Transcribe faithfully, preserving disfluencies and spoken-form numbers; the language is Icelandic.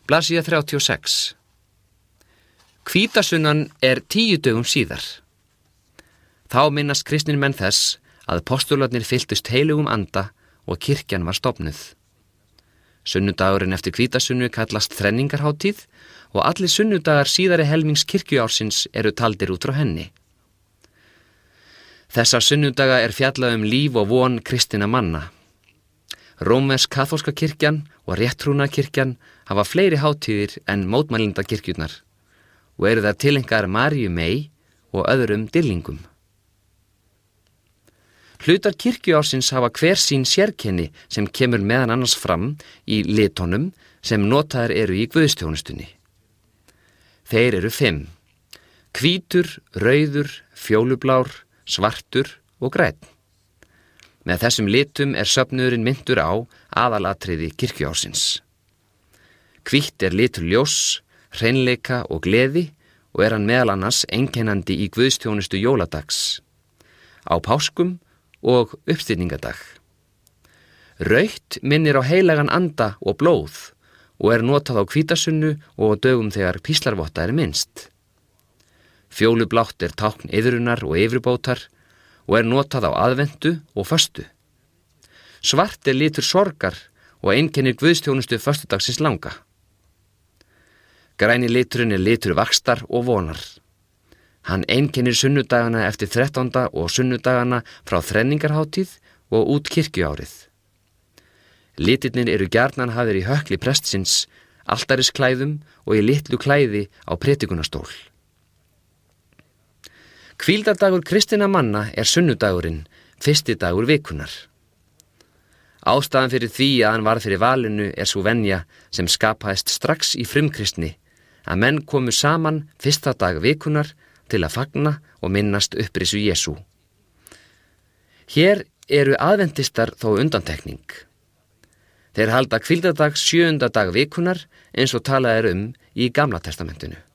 Blaðsíða þrjátíu og sex. Hvítasunnan er tíu dögum síðar. Þá minnast kristnir menn þess að postularnir fylltust heilugum anda og kirkjan var stofnuð. Sunnudagurinn eftir hvítasunnu kallast þrenningarhátíð og allir sunnudagar síðari helmings kirkjuársins eru taldir út frá henni. Þessa sunnudaga er fjallað um líf og von kristinna manna. Rómversk-kaþólska kirkjan og rétttrúna kirkjan hafa fleiri hátíðir en mótmælinda kirkjurnar og eru það tilengar Maríu mey og öðrum dýrlingum. Hlutar kirkjuársins hafa hver sín sérkenni sem kemur meðan annars fram í litunum sem notaðir eru í guðstjónustunni. Þeir eru fimm: hvítur, rauður, fjólublár, svartur og grænn. Með þessum litum er söfnuðurinn myndur á aðalatriði kirkjuársins. Hvítt er litur ljós, hreinleika og gleði og er hann meðal annars einkennandi í guðstjónustu jóladags, á páskum og uppstigningadag. Rautt minnir á heilagan anda og blóð og er notað á hvítasunnu og á dögum þegar píslarvotta er minnst. Fjólublátt er tákn iðrunar og yfirbótar og er notað á aðventu og föstu. Svart er litur sorgar og einkennir guðstjónustu föstudagsins langa. Græni liturinn er litur vaxtar og vonar. Hann einkennir sunnudagana eftir þrettánda og sunnudagana frá þrenningarhátíð og út kirkjuárið. Litirnir eru gjarnan hafðir í hökli prestsins, altarisklæðum og í litlu klæði á predikunarstól. Hvíldardagur kristinna manna er sunnudagurinn, fyrsti dagur vikunar. Ástæðan fyrir því að hann varð fyrir valinu er sú venja sem skapaðist strax í frumkristni, að menn komu saman fyrsta dag vikunar til að fagna og minnast upprisu Jesú. Hér eru aðventistar þó undantekning. Þeir halda hvíldardag sjöunda dag vikunar eins og talað er um í Gamla testamentinu.